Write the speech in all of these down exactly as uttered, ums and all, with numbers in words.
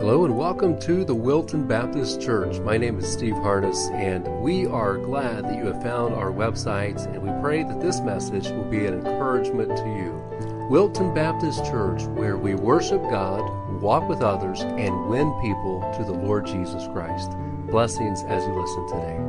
Hello and welcome to the Wilton Baptist Church. My name is Steve Harness, and we are glad that you have found our website, and we pray that this message will be an encouragement to you. Wilton Baptist Church, where we worship God, walk with others, and win people to the Lord Jesus Christ. Blessings as you listen today.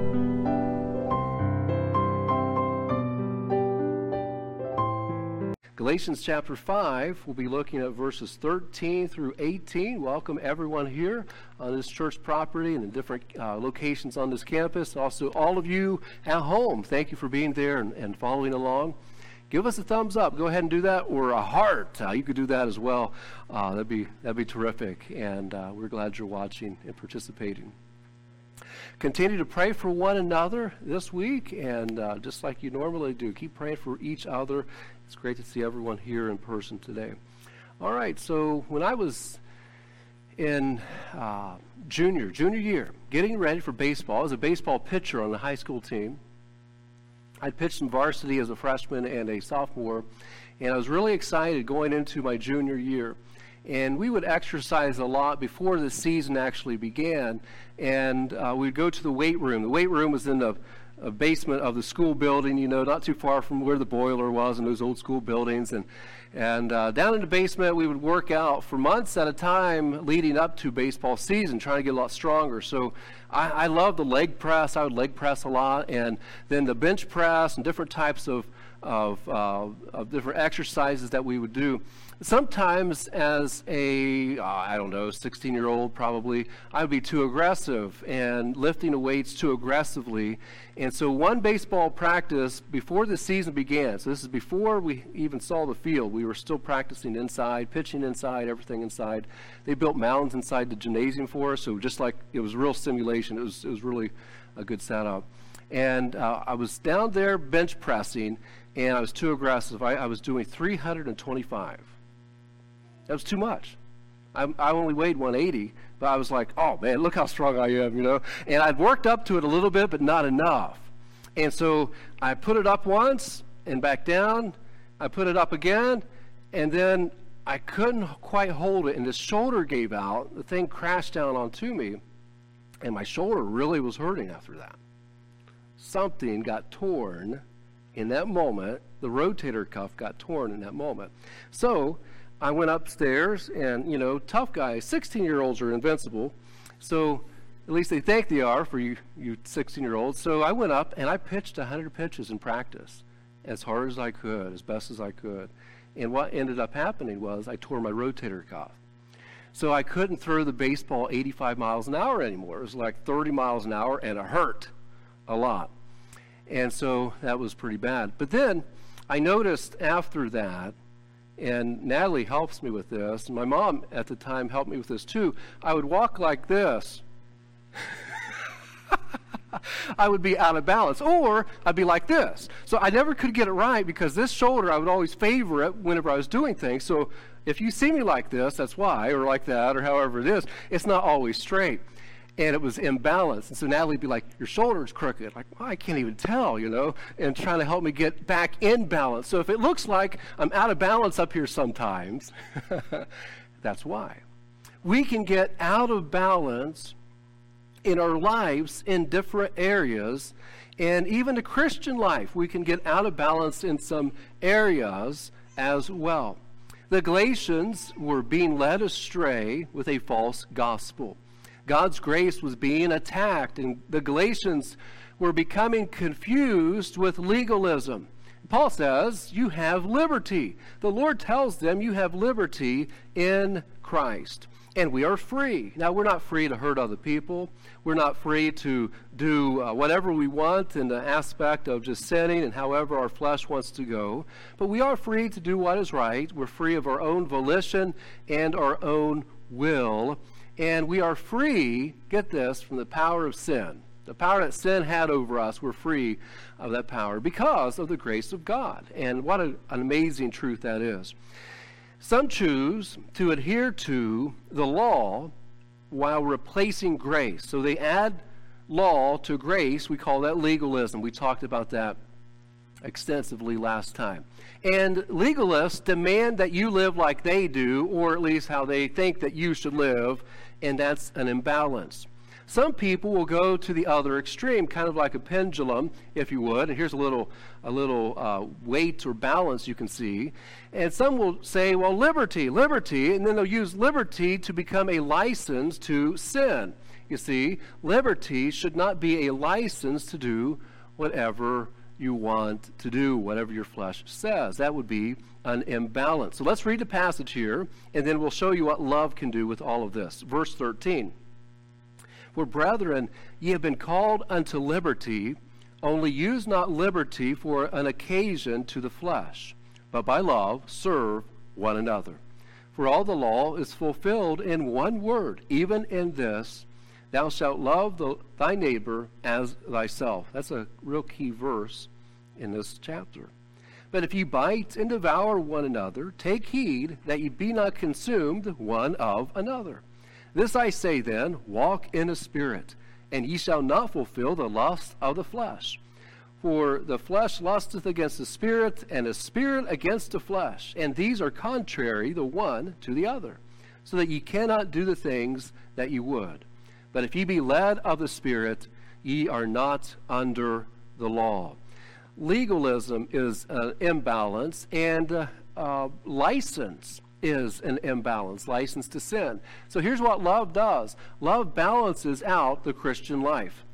Galatians chapter five, we'll be looking at verses thirteen through eighteen. Welcome everyone here on this church property and in different uh, locations on this campus. Also, all of you at home, thank you for being there and, and following along. Give us a thumbs up. Go ahead and do that, or a heart. Uh, you could do that as well. Uh, that'd be that'd be terrific, and uh, we're glad you're watching and participating. Continue to pray for one another this week, and uh, just like you normally do, keep praying for each other. It's great to see everyone here in person today. All right, so when I was in uh, junior, junior year, getting ready for baseball, I was a baseball pitcher on the high school team. I pitched some varsity as a freshman and a sophomore, and I was really excited going into my junior year. And we would exercise a lot before the season actually began, and uh, we'd go to the weight room. The weight room was in the uh, basement of the school building, you know, not too far from where the boiler was in those old school buildings. And, and uh, down in the basement, we would work out for months at a time leading up to baseball season, trying to get a lot stronger. So I, I loved the leg press. I would leg press a lot, and then the bench press and different types of, of, uh, of different exercises that we would do. Sometimes as a, uh, I don't know, sixteen-year-old probably, I would be too aggressive and lifting the weights too aggressively. And so one baseball practice before the season began, so this is before we even saw the field, we were still practicing inside, pitching inside, everything inside. They built mounds inside the gymnasium for us, so just like it was real simulation, it was, it was really a good setup. And uh, I was down there bench pressing, and I was too aggressive. I, I was doing three hundred twenty-five. That was too much. I, I only weighed one eighty, but I was like, oh man, look how strong I am, you know. And I'd worked up to it a little bit, but not enough. And so I put it up once and back down. I put it up again, and then I couldn't quite hold it, and the shoulder gave out. The thing crashed down onto me, and my shoulder really was hurting after that. Something got torn in that moment. The rotator cuff got torn in that moment. So I went upstairs, and, you know, tough guys, sixteen-year-olds are invincible. So at least they think they are for you, you sixteen-year-olds. So I went up, and I pitched one hundred pitches in practice as hard as I could, as best as I could. And what ended up happening was I tore my rotator cuff. So I couldn't throw the baseball eighty-five miles an hour anymore. It was like thirty miles an hour, and it hurt a lot. And so that was pretty bad. But then I noticed after that, and Natalie helps me with this, and my mom at the time helped me with this too, I would walk like this. I would be out of balance, or I'd be like this. So I never could get it right, because this shoulder, I would always favor it whenever I was doing things. So if you see me like this, that's why, or like that, or however it is, it's not always straight. And it was imbalanced. And so Natalie would be like, your shoulder's crooked. Like, well, I can't even tell, you know, and trying to help me get back in balance. So if it looks like I'm out of balance up here sometimes, that's why. We can get out of balance in our lives in different areas. And even the Christian life, we can get out of balance in some areas as well. The Galatians were being led astray with a false gospel. God's grace was being attacked, and the Galatians were becoming confused with legalism. Paul says, you have liberty. The Lord tells them you have liberty in Christ, and we are free. Now, we're not free to hurt other people. We're not free to do uh, whatever we want in the aspect of just sinning and however our flesh wants to go, but we are free to do what is right. We're free of our own volition and our own will. And we are free, get this, from the power of sin. The power that sin had over us, we're free of that power because of the grace of God. And what a, an amazing truth that is. Some choose to adhere to the law while replacing grace. So they add law to grace. We call that legalism. We talked about that extensively last time. And legalists demand that you live like they do, or at least how they think that you should live, and that's an imbalance. Some people will go to the other extreme, kind of like a pendulum, if you would. And here's a little, a little uh, weight or balance you can see. And some will say, well, liberty, liberty, and then they'll use liberty to become a license to sin. You see, liberty should not be a license to do whatever you want to do, whatever your flesh says. That would be an imbalance. So let's read the passage here, and then we'll show you what love can do with all of this. Verse thirteen. For brethren, ye have been called unto liberty, only use not liberty for an occasion to the flesh, but by love serve one another. For all the law is fulfilled in one word, even in this, thou shalt love the, thy neighbor as thyself. That's a real key verse in this chapter. But if ye bite and devour one another, take heed that ye be not consumed one of another. This I say then, walk in the Spirit, and ye shall not fulfill the lust of the flesh. For the flesh lusteth against the Spirit, and the Spirit against the flesh. And these are contrary the one to the other, so that ye cannot do the things that ye would. But if ye be led of the Spirit, ye are not under the law. Legalism is an imbalance, and uh, uh, license is an imbalance, license to sin. So here's what love does. Love balances out the Christian life.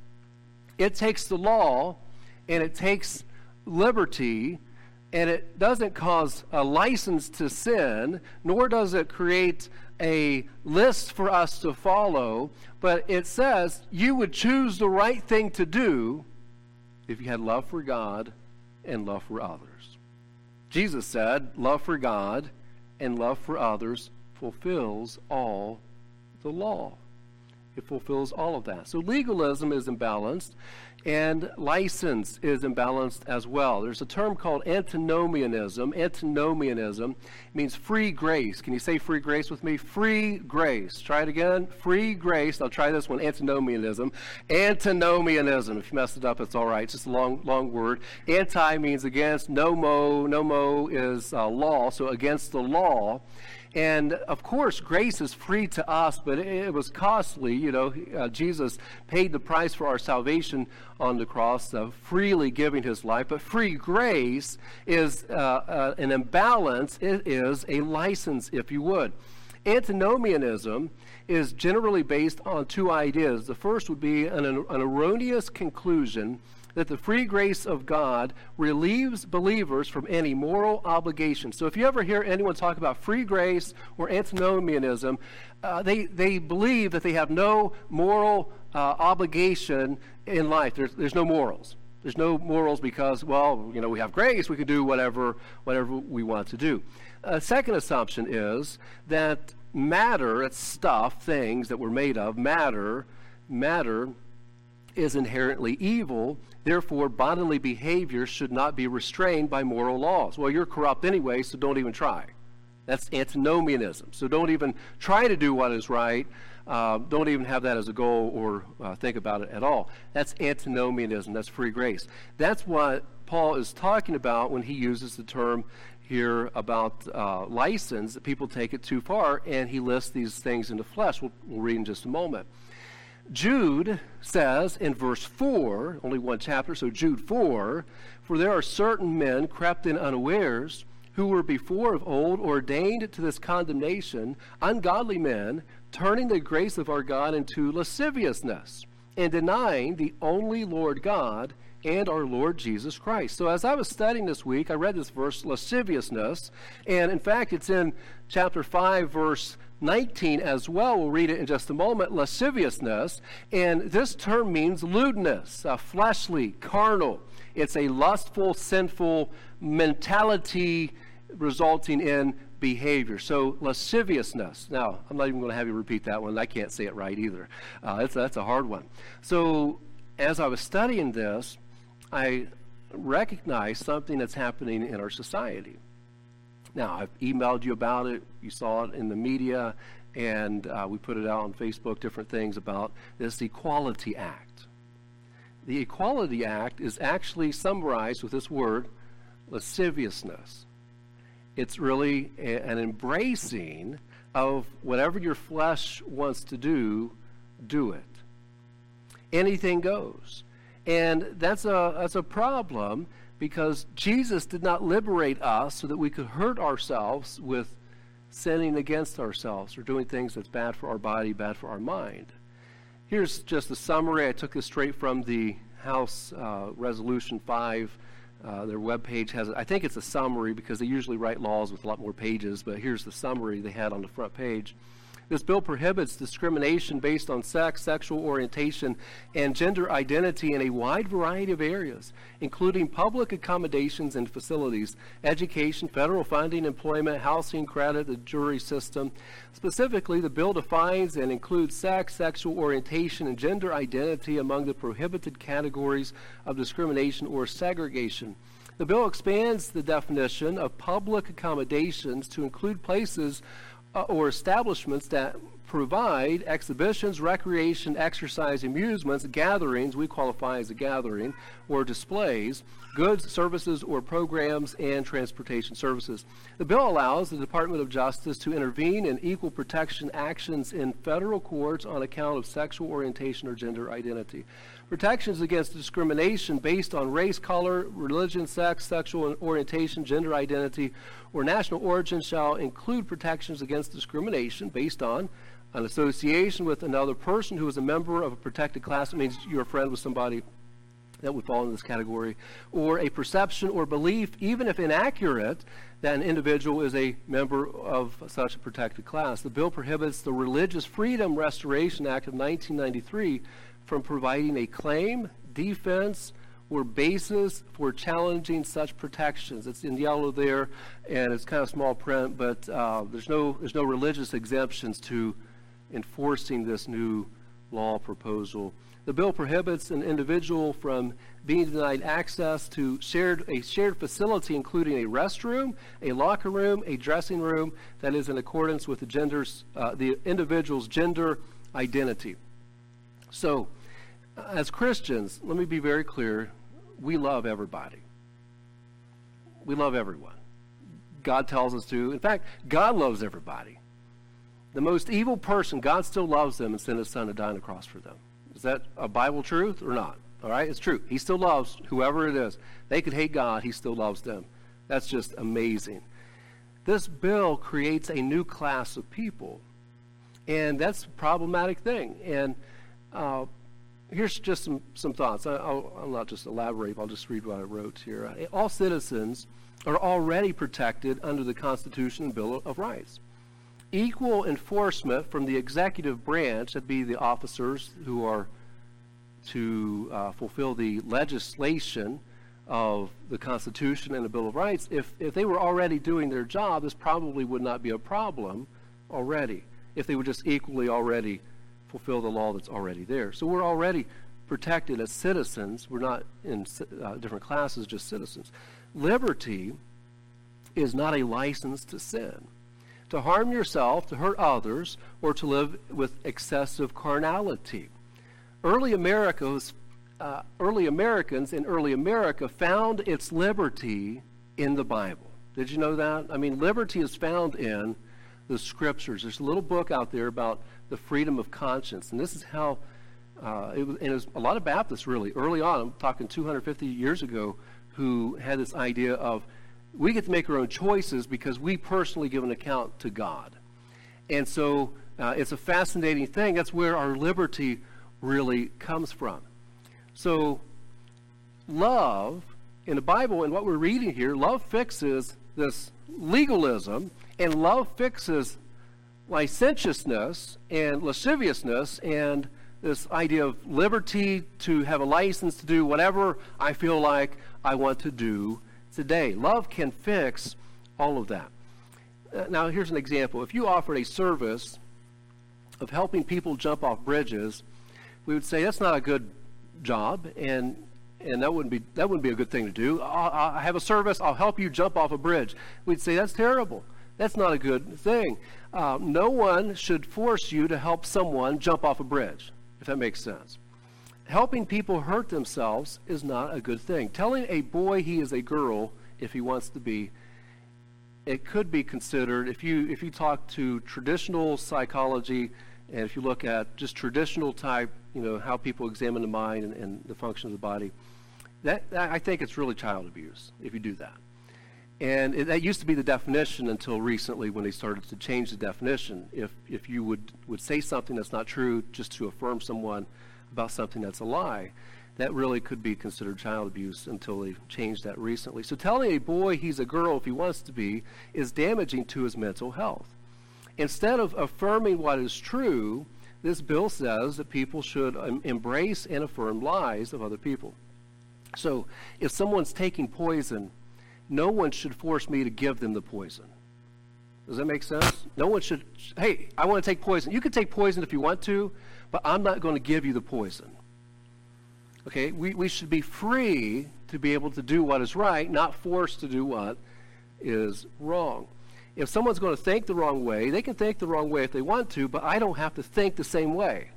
It takes the law and it takes liberty, and it doesn't cause a license to sin, nor does it create a list for us to follow, but it says you would choose the right thing to do if you had love for God and love for others. Jesus said, love for God and love for others fulfills all the law. It fulfills all of that. So legalism is imbalanced, and license is imbalanced as well. There's a term called antinomianism. Antinomianism means free grace. Can you say free grace with me? Free grace. Try it again. Free grace. I'll try this one. Antinomianism. Antinomianism. If you messed it up, it's all right. It's just a long, long word. Anti means against. Nomo. Nomo is uh, law, so against the law. And of course, grace is free to us, but it, it was costly. You know, uh, Jesus paid the price for our salvation on the cross, uh, freely giving his life. But free grace is uh, uh, an imbalance. It is a license, if you would. Antinomianism is generally based on two ideas. The first would be an, an erroneous conclusion that the free grace of God relieves believers from any moral obligation. So if you ever hear anyone talk about free grace or antinomianism, uh, they, they believe that they have no moral uh, obligation in life. There's, there's no morals. There's no morals because, well, you know, we have grace. We can do whatever, whatever we want to do. A second assumption is that matter, it's stuff, things that we're made of, matter, matter is inherently evil. Therefore, bodily behavior should not be restrained by moral laws. Well, you're corrupt anyway, so don't even try. That's antinomianism. So don't even try to do what is right. Uh, don't even have that as a goal or uh, think about it at all. That's antinomianism. That's free grace. That's what Paul is talking about when he uses the term here about uh, license, that people take it too far, and he lists these things in the flesh. We'll, we'll read in just a moment. Jude says in verse four, only one chapter, so Jude four, for there are certain men crept in unawares, who were before of old ordained to this condemnation, ungodly men, turning the grace of our God into lasciviousness, and denying the only Lord God and our Lord Jesus Christ. So as I was studying this week, I read this verse, lasciviousness, and in fact it's in chapter five, verse nineteen as well. We'll read it in just a moment. Lasciviousness, and this term means lewdness, uh, fleshly, carnal. It's a lustful, sinful mentality resulting in behavior. So lasciviousness. Now, I'm not even going to have you repeat that one. I can't say it right either. Uh, that's, that's a hard one. So as I was studying this, I recognized something that's happening in our society. Now, I've emailed you about it. You saw it in the media, and uh, we put it out on Facebook, different things about this Equality Act. the Equality Act is actually summarized with this word, lasciviousness. It's really a, an embracing of whatever your flesh wants to do, do it. Anything goes. And that's a, that's a problem, because Jesus did not liberate us so that we could hurt ourselves with sinning against ourselves or doing things that's bad for our body, bad for our mind. Here's just a summary. I took this straight from the House uh, Resolution five. Uh, their webpage has, I think it's a summary, because they usually write laws with a lot more pages, but here's the summary they had on the front page. This bill prohibits discrimination based on sex, sexual orientation, and gender identity in a wide variety of areas, including public accommodations and facilities, education, federal funding, employment, housing, credit, the jury system. Specifically, the bill defines and includes sex, sexual orientation, and gender identity among the prohibited categories of discrimination or segregation. The bill expands the definition of public accommodations to include places Uh, or establishments that provide exhibitions, recreation, exercise, amusements, gatherings, we qualify as a gathering, or displays, goods, services, or programs, and transportation services. The bill allows the Department of Justice to intervene in equal protection actions in federal courts on account of sexual orientation or gender identity. Protections against discrimination based on race, color, religion, sex, sexual orientation, gender identity, or national origin shall include protections against discrimination based on an association with another person who is a member of a protected class. It means you're a friend with somebody that would fall in this category, or a perception or belief, even if inaccurate, that an individual is a member of such a protected class. The bill prohibits the Religious Freedom Restoration Act of nineteen ninety-three from providing a claim, defense, or basis for challenging such protections. It's in yellow there, and it's kind of small print, but uh, there's no there's no religious exemptions to enforcing this new law proposal. The bill prohibits an individual from being denied access to shared a shared facility, including a restroom, a locker room, a dressing room, that is in accordance with the gender's uh, the individual's gender identity. So, as Christians, let me be very clear, we love everybody. We love everyone. God tells us to. In fact, God loves everybody. The most evil person, God still loves them and sent his son to die on the cross for them. Is that a Bible truth or not? All right, it's true. He still loves whoever it is. They could hate God, he still loves them. That's just amazing. This bill creates a new class of people, and that's a problematic thing. And uh, here's just some, some thoughts. I, I'll, I'll not just elaborate, I'll just read what I wrote here. All citizens are already protected under the Constitution and Bill of Rights. Equal enforcement from the executive branch, that'd be the officers who are to uh, fulfill the legislation of the Constitution and the Bill of Rights. If, if they were already doing their job, this probably would not be a problem already, if they would just equally already fulfill the law that's already there. So we're already protected as citizens. We're not in uh, different classes, just citizens. Liberty is not a license to sin, to harm yourself, to hurt others, or to live with excessive carnality. Early America's, uh, early Americans in early America found its liberty in the Bible. Did you know that? I mean, liberty is found in the Scriptures. There's a little book out there about the freedom of conscience, and this is how uh, it was. And it was a lot of Baptists really early on. I'm talking two hundred fifty years ago, who had this idea of, we get to make our own choices because we personally give an account to God. And so uh, it's a fascinating thing. That's where our liberty really comes from. So love, in the Bible, and what we're reading here, love fixes this legalism, and love fixes licentiousness and lasciviousness and this idea of liberty to have a license to do whatever I feel like I want to do today. Love can fix all of that. Uh, now, here's an example. If you offered a service of helping people jump off bridges, we would say that's not a good job, and and that wouldn't be that wouldn't be a good thing to do. I, I have a service. I'll help you jump off a bridge. We'd say that's terrible. That's not a good thing. Uh, no one should force you to help someone jump off a bridge, if that makes sense. helping people hurt themselves is not a good thing. Telling a boy he is a girl, if he wants to be, it could be considered, if you if you talk to traditional psychology, and if you look at just traditional type, you know, how people examine the mind and, and the function of the body, that, that I think it's really child abuse if you do that. And it, that used to be the definition until recently when they started to change the definition. If if you would, would say something that's not true just to affirm someone about something that's a lie, that really could be considered child abuse until they changed that recently. So telling a boy he's a girl if he wants to be is damaging to his mental health. Instead of affirming what is true, this bill says that people should um, embrace and affirm lies of other people. So if someone's taking poison, no one should force me to give them the poison. Does that make sense? No one should, hey, I want to take poison. You can take poison if you want to, but I'm not going to give you the poison. Okay, we, we should be free to be able to do what is right, not forced to do what is wrong. If someone's going to think the wrong way, they can think the wrong way if they want to, but I don't have to think the same way.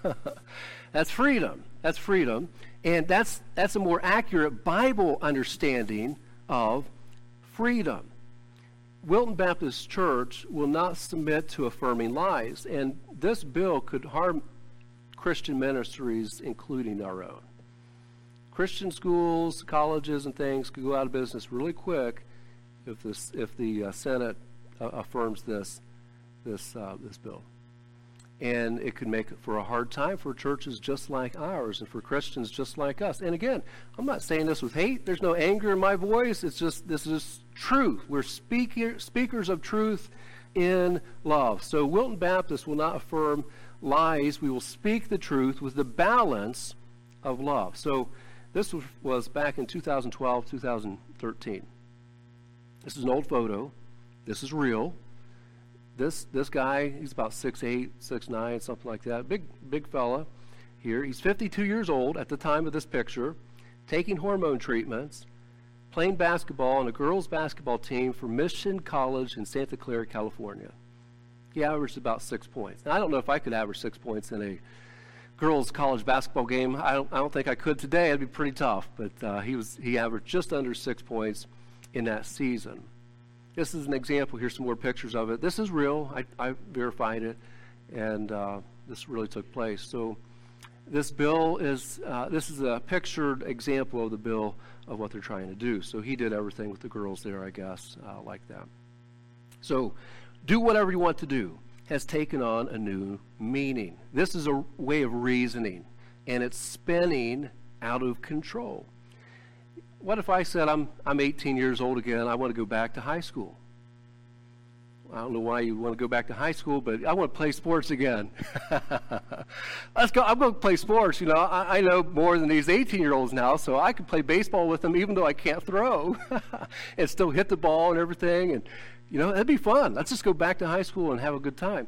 That's freedom. That's freedom. And that's, that's a more accurate Bible understanding of freedom. Wilton Baptist Church will not submit to affirming lies, and this bill could harm Christian ministries, including our own. Christian schools, colleges, and things could go out of business really quick if this, if the uh, Senate uh, affirms this, this, uh, this bill. And it could make it for a hard time for churches just like ours and for Christians just like us. And again, I'm not saying this with hate. There's no anger in my voice. It's just, this is truth. We're speaker, speakers of truth in love. So Wilton Baptist will not affirm lies. We will speak the truth with the balance of love. So this was, was back in two thousand twelve, two thousand thirteen. This is an old photo. This is real. This this guy, he's about six eight, six nine, something like that. Big, big fella here. He's fifty-two years old at the time of this picture, taking hormone treatments, playing basketball on a girls' basketball team for Mission College in Santa Clara, California. He averaged about six points. Now, I don't know if I could average six points in a girls' college basketball game. I don't, I don't think I could today. It'd be pretty tough. But uh, he was he averaged just under six points in that season. This is an example. Here's some more pictures of it. This is real. I, I verified it, and uh, this really took place. So this bill is, uh, this is a pictured example of the bill of what they're trying to do. So he did everything with the girls there, I guess, uh, like that. So do whatever you want to do has taken on a new meaning. This is a way of reasoning, and it's spinning out of control. What if I said, I'm, I'm eighteen years old again, I want to go back to high school? I don't know why you want to go back to high school, but I want to play sports again. Let's go. I'm going to play sports. You know, I, I know more than these eighteen-year-olds now, so I can play baseball with them even though I can't throw and still hit the ball and everything. And, you know, that'd be fun. Let's just go back to high school and have a good time.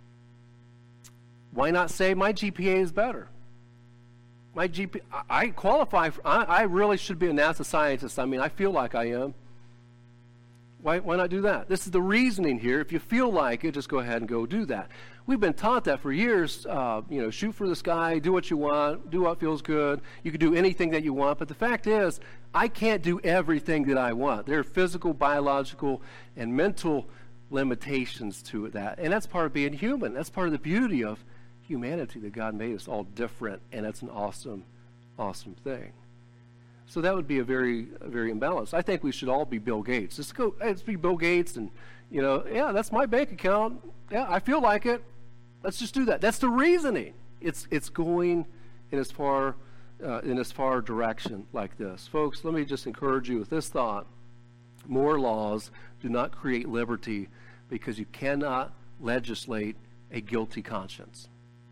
Why not say my G P A is better? My G P A, I qualify for, I, I really should be a NASA scientist. I mean, I feel like I am. Why, why not do that? This is the reasoning here. If you feel like it, just go ahead and go do that. We've been taught that for years. Uh, you know, shoot for the sky, do what you want, do what feels good. You can do anything that you want. But the fact is, I can't do everything that I want. There are physical, biological, and mental limitations to that. And that's part of being human. That's part of the beauty of humanity, that God made us all different. And that's an awesome, awesome thing. So that would be a very, a very imbalanced. I think we should all be Bill Gates. Let's go, hey, let's be Bill Gates, and, you know, yeah, that's my bank account. Yeah, I feel like it. Let's just do that. That's the reasoning. It's it's going in as far uh, in as far direction like this, folks. Let me just encourage you with this thought: more laws do not create liberty, because you cannot legislate a guilty conscience.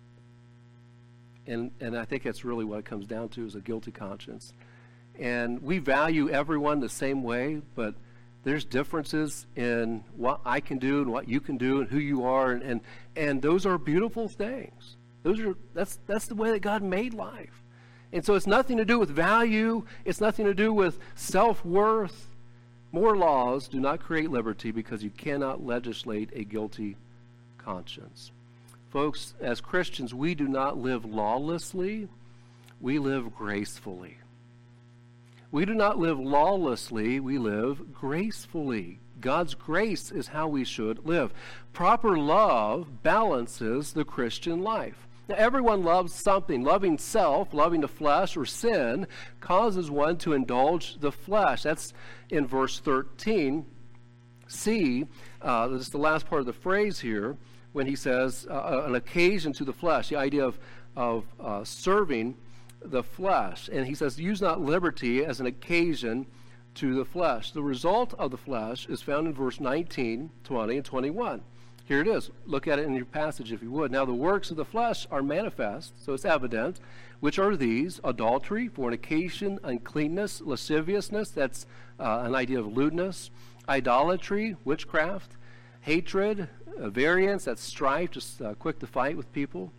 And and I think that's really what it comes down to, is a guilty conscience. And we value everyone the same way, but there's differences in what I can do and what you can do and who you are, and, and, and those are beautiful things. Those are that's that's the way that God made life. And so it's nothing to do with value. It's nothing to do with self-worth. More laws do not create liberty, because you cannot legislate a guilty conscience. Folks, as Christians, we do not live lawlessly. we live gracefully. We do not live lawlessly, we live gracefully. God's grace is how we should live. Proper love balances the Christian life. Now, everyone loves something. Loving self, loving the flesh, or sin causes one to indulge the flesh. That's in verse thirteen. See, uh, this is the last part of the phrase here, when he says uh, an occasion to the flesh, the idea of, of uh, serving the flesh. And he says, use not liberty as an occasion to the flesh. The result of the flesh is found in verse nineteen, twenty, and twenty-one. Here it is. Look at it in your passage if you would. Now the works of the flesh are manifest, so it's evident, which are these: adultery, fornication, uncleanness, lasciviousness, that's uh, an idea of lewdness, idolatry, witchcraft, hatred, uh, variance, that's strife, just uh, quick to fight with people,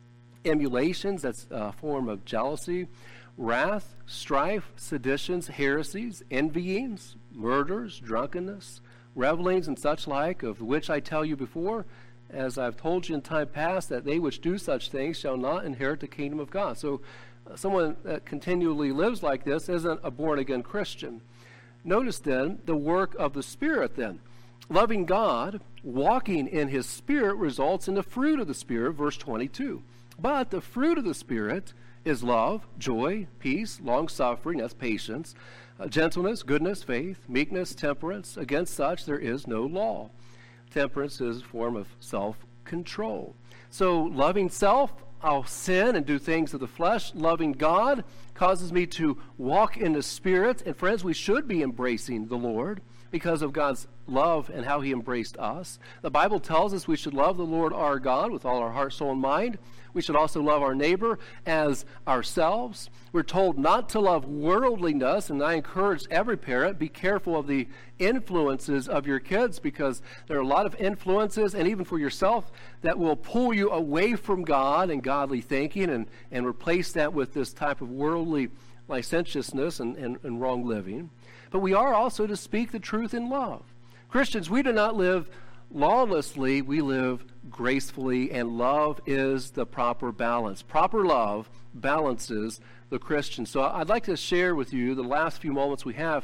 emulations, that's a form of jealousy, wrath, strife, seditions, heresies, envyings, murders, drunkenness, revelings, and such like, of which I tell you before, as I've told you in time past, that they which do such things shall not inherit the kingdom of God. So uh, someone that continually lives like this isn't a born-again Christian. Notice then the work of the Spirit then. Loving God, walking in his Spirit, results in the fruit of the Spirit, verse twenty-two. But the fruit of the Spirit is love, joy, peace, long-suffering, that's patience, uh, gentleness, goodness, faith, meekness, temperance. Against such there is no law. Temperance is a form of self-control. So loving self, I'll sin and do things of the flesh. Loving God causes me to walk in the Spirit. And friends, we should be embracing the Lord because of God's love and how he embraced us. The Bible tells us we should love the Lord our God with all our heart, soul, and mind. We should also love our neighbor as ourselves. We're told not to love worldliness, and I encourage every parent, be careful of the influences of your kids, because there are a lot of influences, and even for yourself, that will pull you away from God and godly thinking and, and replace that with this type of worldly licentiousness and, and, and wrong living. But we are also to speak the truth in love. Christians, we do not live lawlessly, we live gracefully, and love is the proper balance. Proper love balances the Christian. So I'd like to share with you the last few moments we have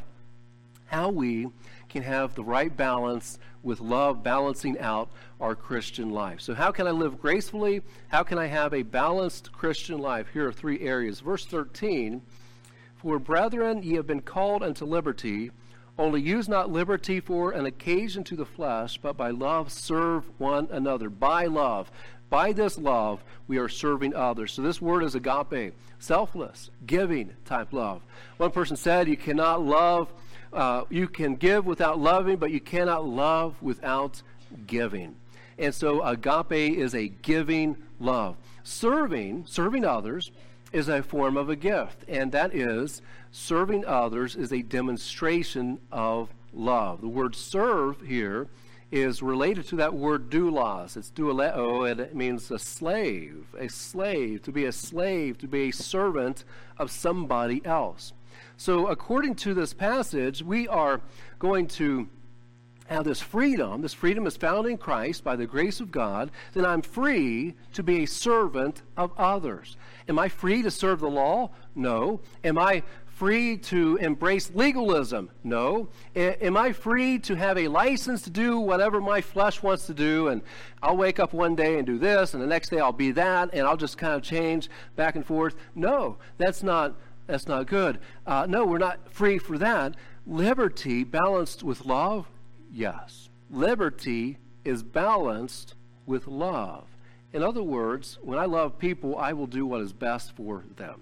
how we can have the right balance with love balancing out our Christian life. So how can I live gracefully? How can I have a balanced Christian life? Here are three areas. Verse thirteen, for brethren, ye have been called unto liberty. Only use not liberty for an occasion to the flesh, but by love serve one another. By love. By this love, we are serving others. So this word is agape, selfless, giving type love. One person said you cannot love, uh, you can give without loving, but you cannot love without giving. And so agape is a giving love. Serving, serving others, is a form of a gift, and that is serving others is a demonstration of love. The word serve here is related to that word doulos. It's doualeo, and it means a slave, a slave, to be a slave, to be a servant of somebody else. So according to this passage, we are going to have this freedom. This freedom is found in Christ by the grace of God. Then I'm free to be a servant of others. Am I free to serve the law? No. Am I free to embrace legalism? No. A- am I free to have a license to do whatever my flesh wants to do, and I'll wake up one day and do this, and the next day I'll be that, and I'll just kind of change back and forth? No, that's not that's not good. Uh, no, we're not free for that. Liberty balanced with love? Yes. Liberty is balanced with love. In other words, when I love people, I will do what is best for them.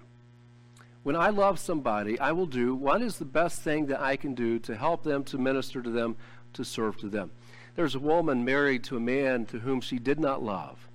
When I love somebody, I will do what is the best thing that I can do to help them, to minister to them, to serve to them. There's a woman married to a man to whom she did not love.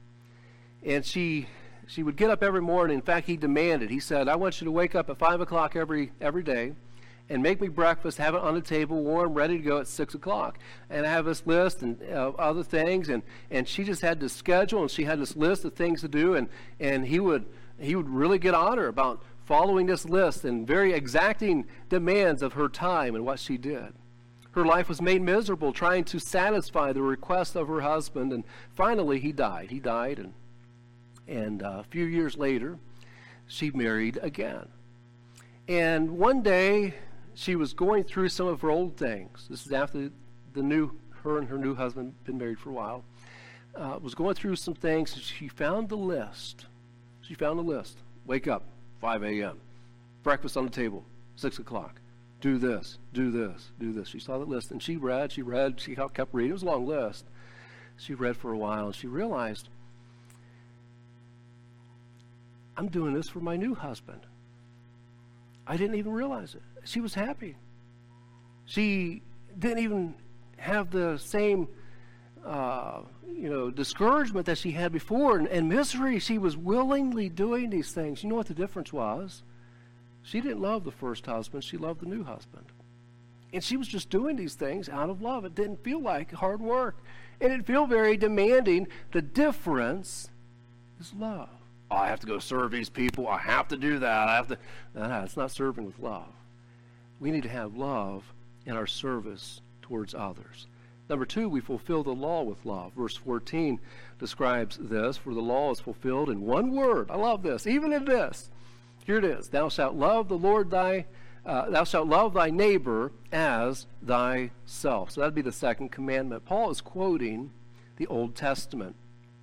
And she she would get up every morning. In fact, he demanded. He said, I want you to wake up at five o'clock every every day and make me breakfast, have it on the table, warm, ready to go at six o'clock. And I have this list and uh, other things. And, and she just had this schedule, and she had this list of things to do. And, and he would he would really get on her about following this list and very exacting demands of her time and what she did. Her life was made miserable trying to satisfy the request of her husband, and finally he died. He died, and, and uh, a few years later, she married again. And one day, she was going through some of her old things. This is after the new, her and her new husband been married for a while. Uh, was going through some things, and she found the list. She found the list. Wake up, five a.m. Breakfast on the table, six o'clock. Do this, do this, do this. She saw the list, and she read, she read, she kept reading. It was a long list. She read for a while, and she realized, I'm doing this for my new husband. I didn't even realize it. She was happy. She didn't even have the same, uh, you know, discouragement that she had before, and, and misery. She was willingly doing these things. You know what the difference was? She didn't love the first husband. She loved the new husband. And she was just doing these things out of love. It didn't feel like hard work. It didn't feel very demanding. The difference is love. Oh, I have to go serve these people. I have to do that. I have to. No, no, it's not serving with love. We need to have love in our service towards others. Number two, we fulfill the law with love. Verse fourteen describes this. For the law is fulfilled in one word. I love this. Even in this. Here it is. Thou shalt love the Lord thy, uh, thou shalt love thy neighbor as thyself. So that'd be the second commandment. Paul is quoting the Old Testament.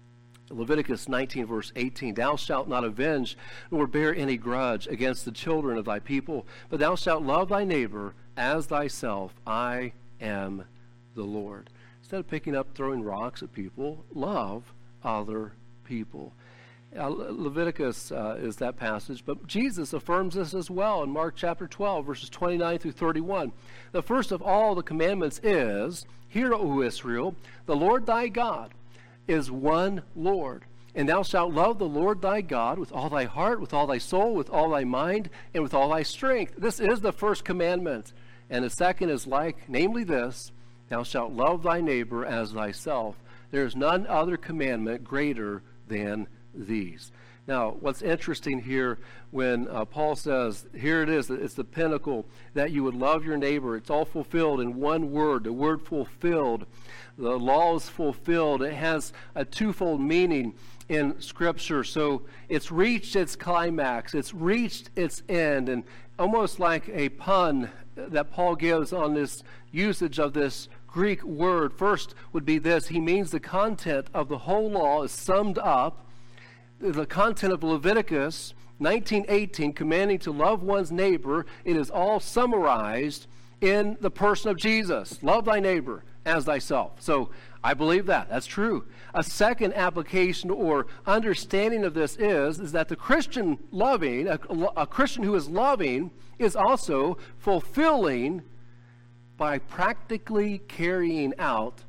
Leviticus nineteen, verse eighteen, Thou shalt not avenge nor bear any grudge against the children of thy people, but thou shalt love thy neighbor as thyself. I am the Lord. Instead of picking up, throwing rocks at people, love other people. Uh, Leviticus uh, is that passage, but Jesus affirms this as well in Mark chapter twelve, verses twenty-nine through thirty-one. The first of all the commandments is, Hear, O Israel, the Lord thy God is one Lord. And thou shalt love the Lord thy God with all thy heart, with all thy soul, with all thy mind, and with all thy strength. This is the first commandment. And the second is like, namely this, Thou shalt love thy neighbor as thyself. There is none other commandment greater than these. Now, what's interesting here when uh, Paul says, here it is, it's the pinnacle, that you would love your neighbor. It's all fulfilled in one word, the word fulfilled. The law is fulfilled. It has a twofold meaning in Scripture. So it's reached its climax. It's reached its end. And almost like a pun that Paul gives on this usage of this Greek word, first would be this. He means the content of the whole law is summed up. The content of Leviticus nineteen eighteen, commanding to love one's neighbor, it is all summarized in the person of Jesus. Love thy neighbor as thyself. So I believe that. That's true. A second application or understanding of this is, is that the Christian loving, a, a Christian who is loving, is also fulfilling by practically carrying out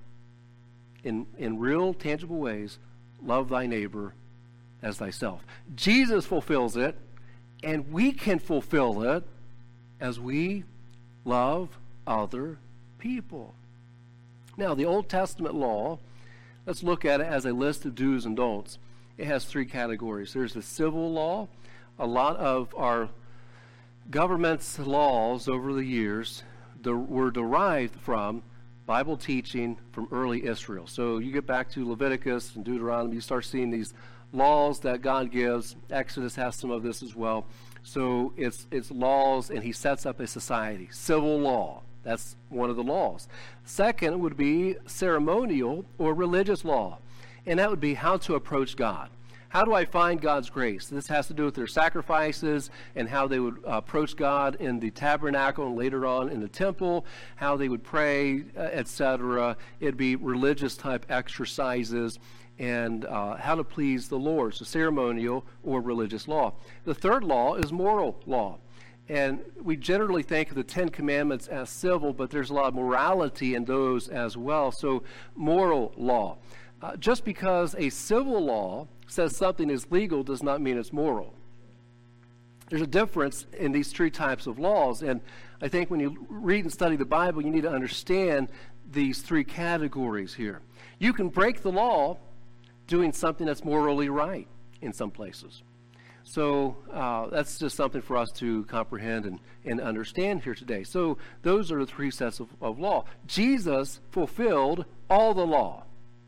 in, in real, tangible ways, love thy neighbor as thyself. Jesus fulfills it, and we can fulfill it as we love other people. Now, the Old Testament law, let's look at it as a list of do's and don'ts. It has three categories. There's the civil law. A lot of our government's laws over the years de- were derived from Bible teaching from early Israel. So you get back to Leviticus and Deuteronomy, you start seeing these laws that God gives. Exodus has some of this as well. So it's it's laws, and he sets up a society. Civil law, that's one of the laws. Second would be ceremonial or religious law, and that would be how to approach God. How do I find God's grace? This has to do with their sacrifices and how they would approach God in the tabernacle and later on in the temple, how they would pray, et cetera. It'd be religious type exercises and uh, how to please the Lord. So ceremonial or religious law. The third law is moral law. And we generally think of the Ten Commandments as civil, but there's a lot of morality in those as well. So moral law. Uh, just because a civil law says something is legal does not mean it's moral. There's a difference in these three types of laws, and I think when you read and study the Bible, you need to understand these three categories here. You can break the law doing something that's morally right in some places. So uh, that's just something for us to comprehend and, and understand here today. So those are the three sets of, of law. Jesus fulfilled all the law.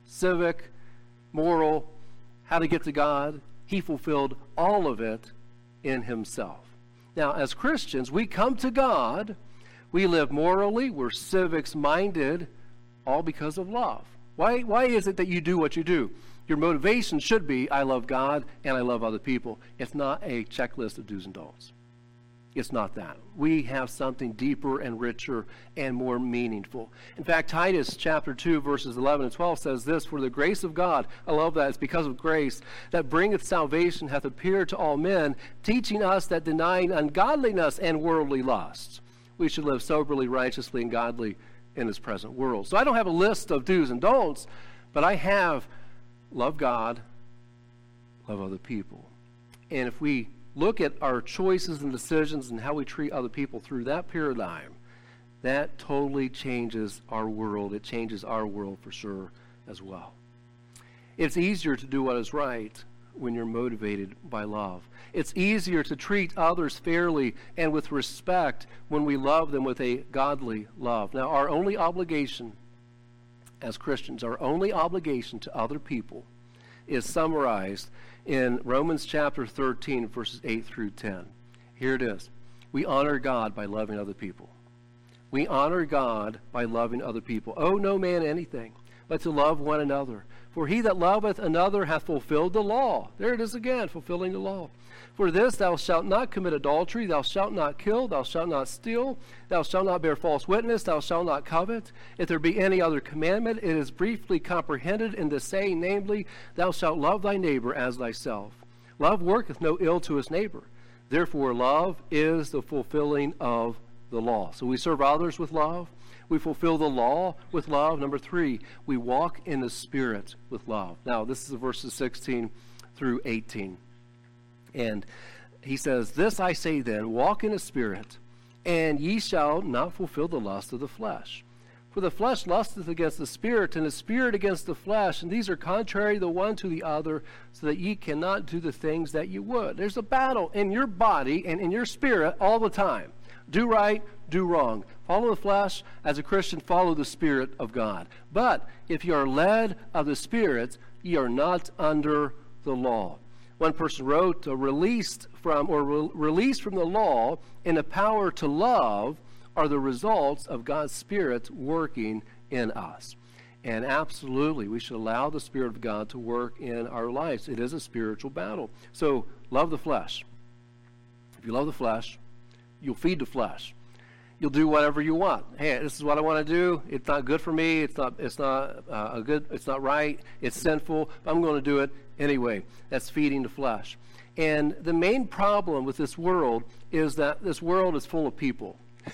Civic, moral, how to get to God. He fulfilled all of it in himself. Now, as Christians, we come to God, we live morally, we're civics-minded, all because of love. Why, why is it that you do what you do? Your motivation should be, I love God and I love other people. It's not a checklist of do's and don'ts. It's not that. We have something deeper and richer and more meaningful. In fact, Titus chapter two, verses eleven and twelve says this, "For the grace of God," I love that, it's because of grace, "that bringeth salvation hath appeared to all men, teaching us that denying ungodliness and worldly lusts, we should live soberly, righteously, and godly in this present world." So I don't have a list of do's and don'ts, but I have love God, love other people. And if we look at our choices and decisions and how we treat other people through that paradigm, that totally changes our world. It changes our world for sure as well. It's easier to do what is right when you're motivated by love. It's easier to treat others fairly and with respect when we love them with a godly love. Now, our only obligation as Christians, our only obligation to other people is summarized in Romans chapter thirteen, verses eight through ten. Here it is. We honor God by loving other people. We honor God by loving other people. Owe no man anything, but to love one another. For he that loveth another hath fulfilled the law. There it is again, fulfilling the law. For this, thou shalt not commit adultery, thou shalt not kill, thou shalt not steal, thou shalt not bear false witness, thou shalt not covet. If there be any other commandment, it is briefly comprehended in this saying, namely, thou shalt love thy neighbor as thyself. Love worketh no ill to his neighbor. Therefore, love is the fulfilling of the law. So we serve others with love. We fulfill the law with love. Number three, we walk in the Spirit with love. Now, this is verses sixteen through eighteen. And he says, "This I say then, walk in the Spirit, and ye shall not fulfill the lust of the flesh. For the flesh lusteth against the Spirit, and the Spirit against the flesh, and these are contrary the one to the other, so that ye cannot do the things that ye would." There's a battle in your body and in your spirit all the time. Do right, do wrong. Follow the flesh. As a Christian, follow the Spirit of God. But if you are led of the Spirit, ye are not under the law. One person wrote, uh, released from or re- released from the law and the power to love are the results of God's Spirit working in us. And absolutely, we should allow the Spirit of God to work in our lives. It is a spiritual battle. So love the flesh. If you love the flesh, you'll feed the flesh. You'll do whatever you want. Hey, this is what I want to do. It's not good for me. It's not. It's not uh, a good. It's not right. It's sinful. But I'm going to do it anyway. That's feeding the flesh. And the main problem with this world is that this world is full of people,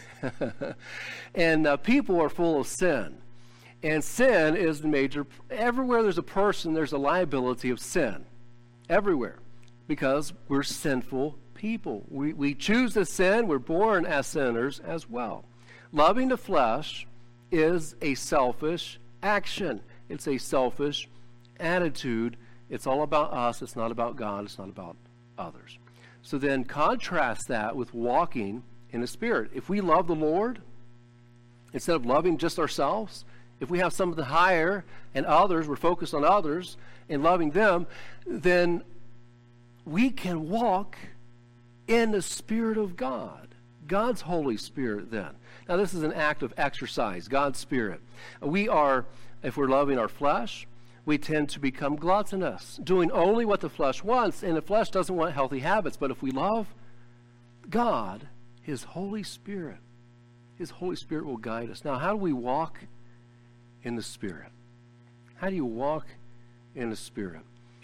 and uh, people are full of sin. And sin is the major. Everywhere there's a person, there's a liability of sin. Everywhere, because we're sinful people. We, we choose to sin. We're born as sinners as well. Loving the flesh is a selfish action. It's a selfish attitude. It's all about us. It's not about God. It's not about others. So then contrast that with walking in the Spirit. If we love the Lord, instead of loving just ourselves, if we have something higher and others, we're focused on others and loving them, then we can walk in the Spirit of God, God's Holy Spirit then. Now this is an act of exercise, God's Spirit. We are, if we're loving our flesh, we tend to become gluttonous, doing only what the flesh wants, and the flesh doesn't want healthy habits. But if we love God, His Holy Spirit, His Holy Spirit will guide us. Now how do we walk in the Spirit? How do you walk in the Spirit?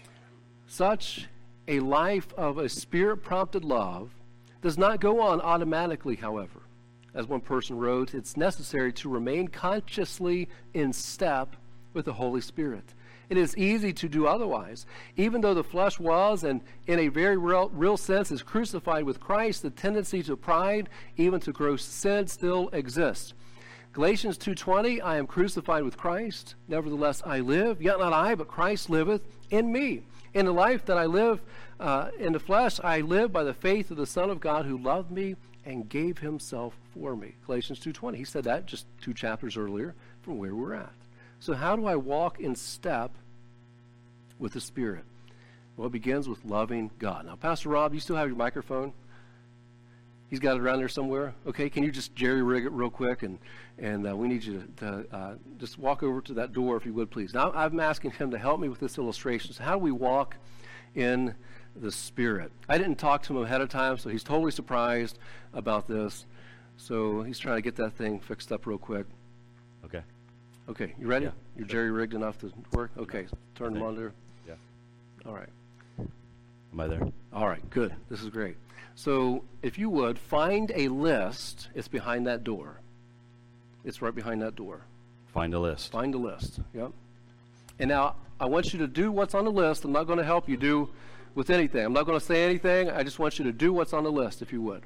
Such a life of a Spirit-prompted love does not go on automatically, however. As one person wrote, it's necessary to remain consciously in step with the Holy Spirit. It is easy to do otherwise. Even though the flesh was, and in a very real, real sense is crucified with Christ, the tendency to pride, even to gross sin, still exists. Galatians two twenty, I am crucified with Christ. Nevertheless I live, yet not I, but Christ liveth in me. In the life that I live uh, in the flesh, I live by the faith of the Son of God who loved me and gave himself for me. Galatians two twenty. He said that just two chapters earlier from where we're at. So how do I walk in step with the Spirit? Well, it begins with loving God. Now, Pastor Rob, you still have your microphone? He's got it around there somewhere. Okay, can you just jerry-rig it real quick, and and uh, we need you to, to uh, just walk over to that door, if you would, please. Now, I'm asking him to help me with this illustration. So how do we walk in the Spirit? I didn't talk to him ahead of time, so he's totally surprised about this. So he's trying to get that thing fixed up real quick. Okay. Okay, you ready? Yeah. You're jerry-rigged enough to work? Okay, turn them on there. Yeah. All right. Am I there? All right, good. This is great. So if you would, find a list. It's behind that door. It's right behind that door. Find a list. Find a list, yep. And now, I want you to do what's on the list. I'm not going to help you do with anything. I'm not going to say anything. I just want you to do what's on the list, if you would.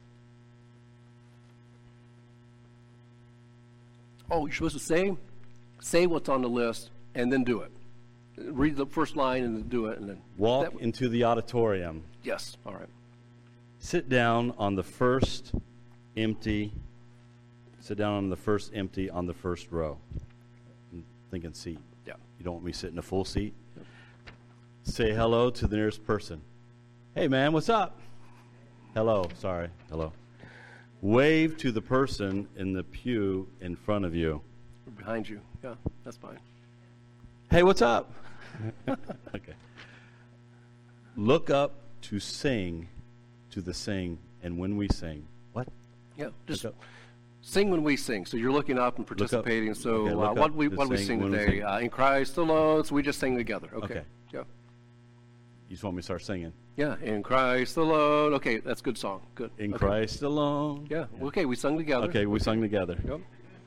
Oh, you're supposed to say, say what's on the list, and then do it. Read the first line and then do it, and then Walk that, into the auditorium. Yes. All right. Sit down on the first empty. Sit down on the first empty on the first row. I'm thinking seat. Yeah. You don't want me sitting in a full seat. Yep. Say hello to the nearest person. Hey man, what's up? Hello. Sorry. Hello. Wave to the person in the pew in front of you. Behind you. Yeah, that's fine. Hey, what's up? Okay. Look up to sing to the sing, and when we sing. What? Yeah, just Look up. sing when we sing. So you're looking up and participating. So Okay, uh, look what up we to what do we sing sing when we today? sing. Uh, in Christ alone. So we just sing together. Okay. Okay. Yeah. You just want me to start singing? Yeah. In Christ alone. Okay, that's a good song. Good. In okay. Christ alone. Yeah. Okay, we sung together. Okay, we sung together. Yep.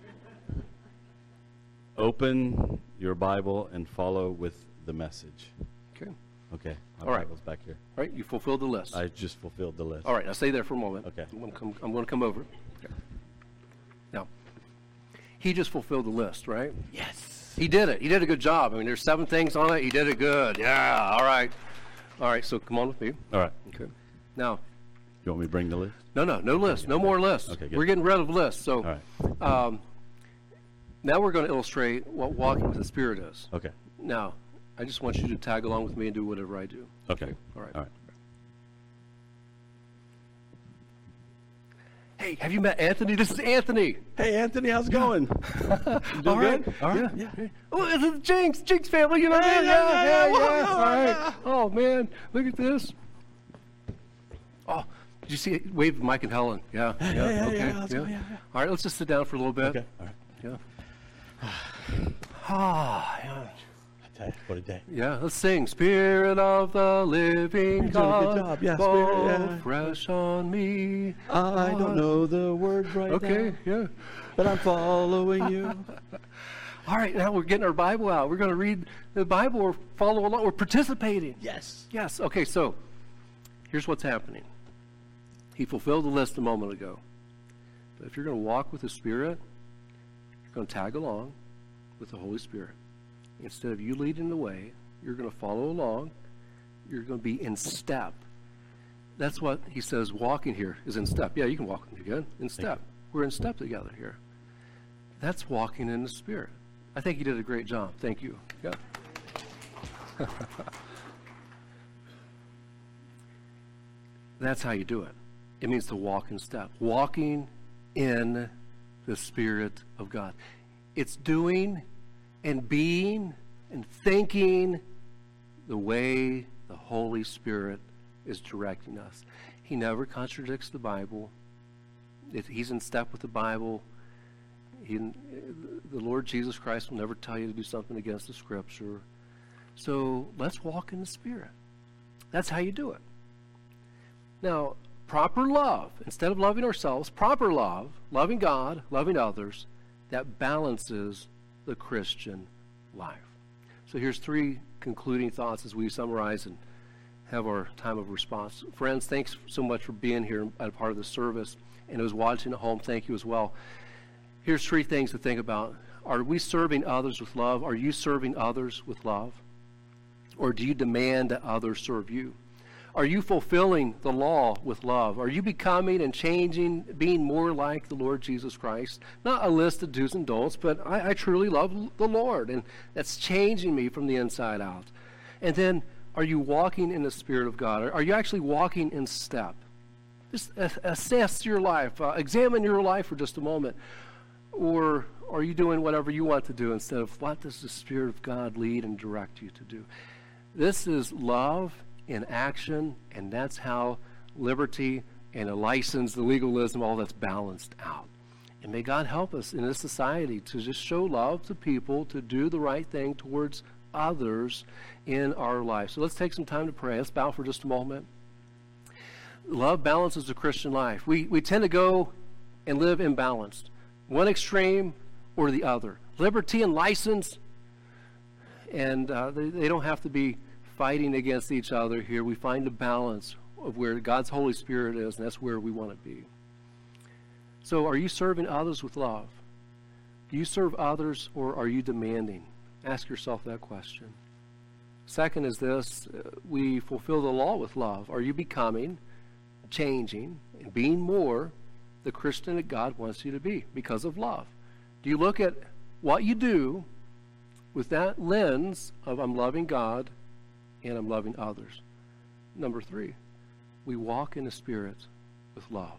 Open your Bible and follow with the message. Okay. Okay. My All right. Bible's back here. All right. You fulfilled the list. I just fulfilled the list. All right. Now stay there for a moment. Okay. I'm going to come, I'm going to come over. Okay. Now, he just fulfilled the list, right? Yes. He did it. He did a good job. I mean, there's seven things on it. He did it good. Yeah. All right. All right. So come on with me. All right. Okay. Now, You want me to bring the list? no, no, no list. No more lists. Okay, good. We're getting rid of lists. So, All right. um, now we're going to illustrate what walking with the Spirit is. Okay. Now, I just want you to tag along with me and do whatever I do. Okay. All right. All right. Hey, have you met Anthony? This is Anthony. Hey, Anthony, how's it going? You doing All right. good? All right. Yeah. yeah. Oh, this is Jinx. Jinx family. You know Hey, that? yeah, yeah, yeah. All Whoa, right. yeah. Oh, man. Look at this. Oh, did you see it? Wave to Mike and Helen. Yeah. yeah, yeah. yeah, okay. yeah, let's go, yeah, yeah. All right. Let's just sit down for a little bit. Okay. All right. Yeah. Ah, yeah. I tell you, what a day. Yeah, let's sing. Spirit of the living You're doing a God, good job. Yeah, fall Spirit, yeah. fresh on me. I don't know the words right Okay, now, yeah. but I'm following you. All right, now we're getting our Bible out. We're going to read the Bible or follow along. We're participating. Yes. Yes. Okay, so here's what's happening. He fulfilled the list a moment ago. But if you're going to walk with the Spirit, you're going to tag along with the Holy Spirit. Instead of you leading the way, you're going to follow along. You're going to be in step. That's what he says walking here is in step. Yeah, you can walk with me again. In step. We're in step together here. That's walking in the Spirit. I think you did a great job. Thank you. Yeah. That's how you do it. It means to walk in step. Walking in the Spirit of God. It's doing and being and thinking the way the Holy Spirit is directing us. He never contradicts the Bible. It, he's in step with the Bible. He, the Lord Jesus Christ will never tell you to do something against the Scripture. So let's walk in the Spirit. That's how you do it. Now, proper love, instead of loving ourselves, proper love, loving God, loving others, that balances the Christian life. So here's three concluding thoughts as we summarize and have our time of response. Friends, thanks so much for being here as a part of the service. And those watching at home, thank you as well. Here's three things to think about. Are we serving others with love? Are you serving others with love? Or do you demand that others serve you? Are you fulfilling the law with love? Are you becoming and changing, being more like the Lord Jesus Christ? Not a list of do's and don'ts, but I, I truly love the Lord, and that's changing me from the inside out. And then, Are you walking in the Spirit of God? Are, are you actually walking in step? Just assess your life. Uh, examine your life for just a moment. Or are you doing whatever you want to do instead of what does the Spirit of God lead and direct you to do? This is love in action, and that's how liberty and a license, the legalism, all that's balanced out. And may God help us in this society to just show love to people, to do the right thing towards others in our life. So let's take some time to pray. Let's bow for just a moment. Love balances the Christian life. We, we tend to go and live imbalanced. One extreme or the other. Liberty and license, and uh, they, they don't have to be fighting against each other here. We find a balance of where God's Holy Spirit is, and that's where we want to be. So are you serving others with love? Do you serve others, or are you demanding? Ask yourself that question. Second is this, uh, we fulfill the law with love. Are you becoming, changing, and being more the Christian that God wants you to be because of love? Do you look at what you do with that lens of I'm loving God and I'm loving others? Number three, we walk in the Spirit with love.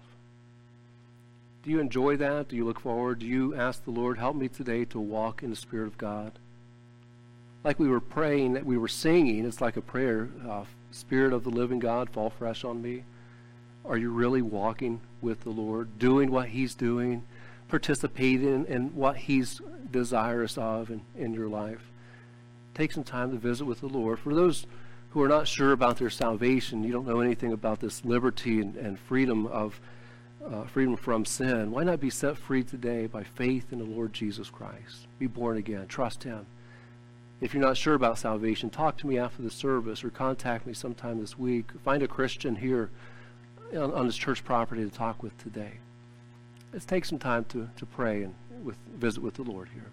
Do you enjoy that? Do you look forward? Do you ask the Lord, help me today to walk in the Spirit of God? Like we were praying, that we were singing, it's like a prayer, uh, Spirit of the living God, fall fresh on me. Are you really walking with the Lord, doing what He's doing, participating in what He's desirous of in, in your life? Take some time to visit with the Lord. For those who are not sure about their salvation, you don't know anything about this liberty and, and freedom of uh, freedom from sin, why not be set free today by faith in the Lord Jesus Christ? Be born again. Trust Him. If you're not sure about salvation, talk to me after the service or contact me sometime this week. Find a Christian here on, on this church property to talk with today. Let's take some time to, to pray and with, visit with the Lord here.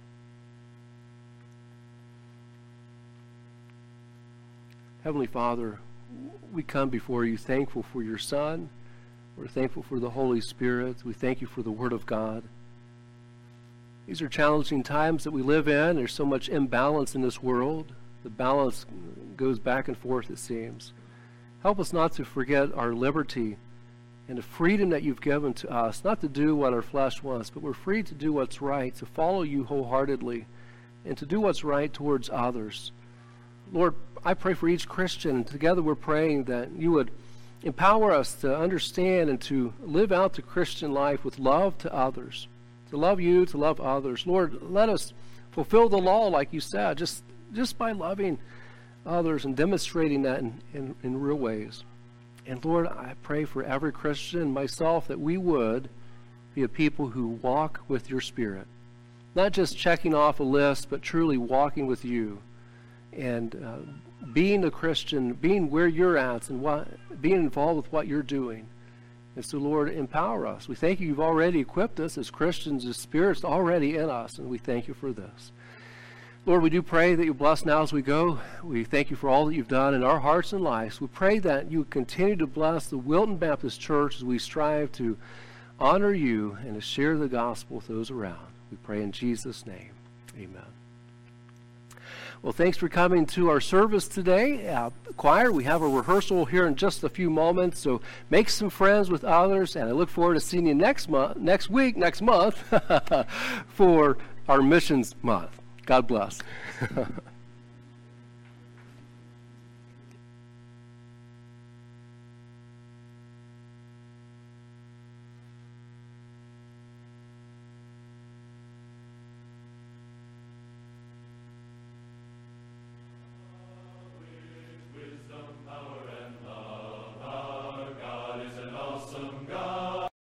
Heavenly Father, we come before you thankful for your Son. We're thankful for the Holy Spirit. We thank you for the Word of God. These are challenging times that we live in. There's so much imbalance in this world. The balance goes back and forth, it seems. Help us not to forget our liberty and the freedom that you've given to us, not to do what our flesh wants, but we're free to do what's right, to follow you wholeheartedly, and to do what's right towards others. Lord, I pray for each Christian, and together we're praying that you would empower us to understand and to live out the Christian life with love to others, to love you, to love others. Lord, let us fulfill the law, like you said, just, just by loving others and demonstrating that in, in, in real ways. And Lord, I pray for every Christian, myself, that we would be a people who walk with your Spirit, not just checking off a list, but truly walking with you and uh, being a Christian, being where you're at and what, being involved with what you're doing. And so, Lord, empower us. We thank you you've already equipped us as Christians. The Spirit's already in us, and we thank you for this. Lord, we do pray that you bless now as we go. We thank you for all that you've done in our hearts and lives. We pray that you continue to bless the Wilton Baptist Church as we strive to honor you and to share the gospel with those around. We pray in Jesus' name. Amen. Well, thanks for coming to our service today. Uh, choir, we have a rehearsal here in just a few moments, so make some friends with others, and I look forward to seeing you next month, next week, next month for our missions month. God bless.